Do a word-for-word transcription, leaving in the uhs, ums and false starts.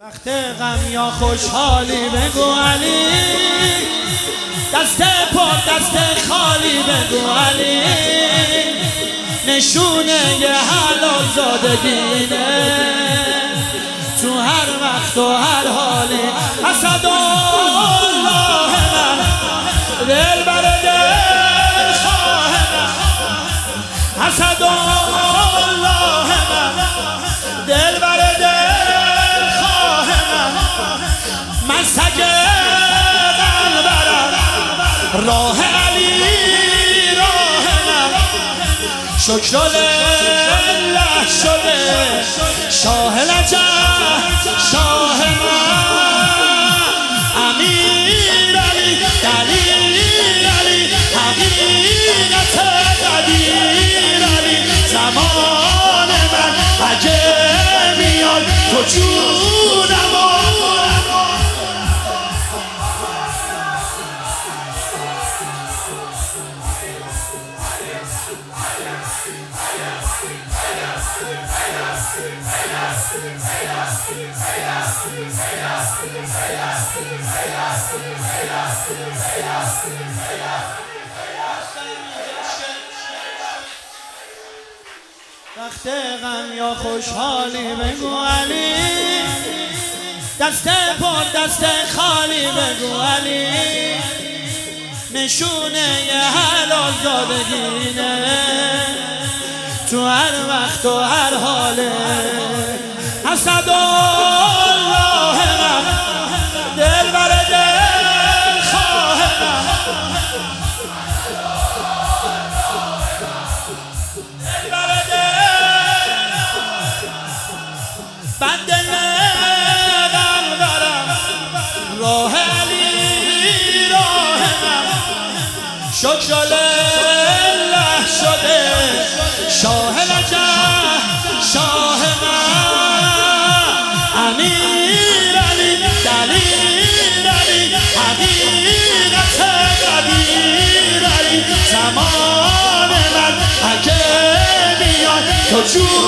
وقت غم یا خوشحالی بگو علی، دست پر دست خالی بگو علی، نشونه یه حلال زادگینه تو هر وقت و هر حالی. اسد الله من دل بر دل خواه من، اسد الله من دل بر دل خواه من، من سگ قلبرم راه علی راه من، شکر لله شده شاه نجف شاه من، امیر علی دلیل علی حقیقت قدیر علی، زمان من اگه میاد تو جونم وقت غم یا خوشحالی بگو علی، دست پر دست خالی بگو علی، نشونه یه حلال زادگینه تو هر وقت و هر حاله. اسد الله من دل بر دل خواه من، دل بر دل بنده قلبرم راه علی راه من، شکر لله شده شاه نجف شاه من، امیر علی دلیل علی حقیقت قدیر علی، زمان من اگه میاد تو جون